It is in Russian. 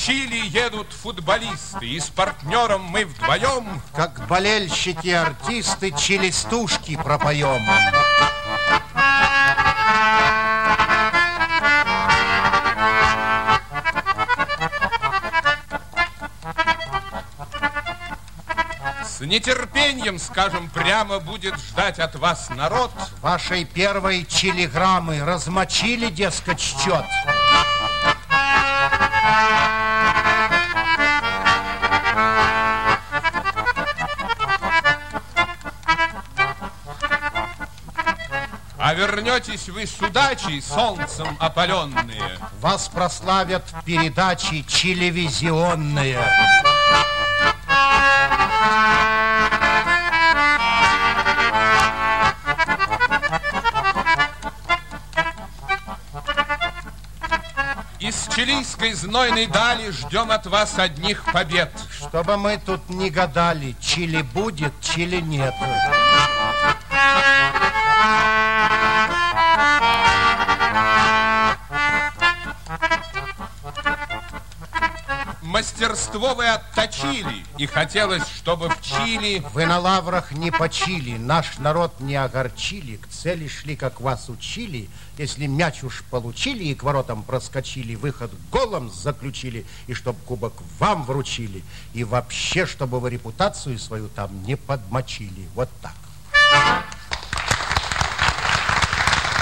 Чили едут футболисты, и с партнером мы вдвоем, как болельщики артисты, чилистушки пропоем. С нетерпением, скажем прямо, будет ждать от вас народ. Вашей первой чилиграммы размочили, дескать, счет. А вернетесь вы с удачей, солнцем опаленные. Вас прославят передачи телевизионные. Из чилийской знойной дали ждем от вас одних побед. Чтобы мы тут не гадали, Чили будет, Чили нет. Мастерство вы отточили, и хотелось, чтобы в Чили... Вы на лаврах не почили, наш народ не огорчили, к цели шли, как вас учили. Если мяч уж получили и к воротам проскочили, выход голом заключили, и чтоб кубок вам вручили. И вообще, чтобы вы репутацию свою там не подмочили. Вот так.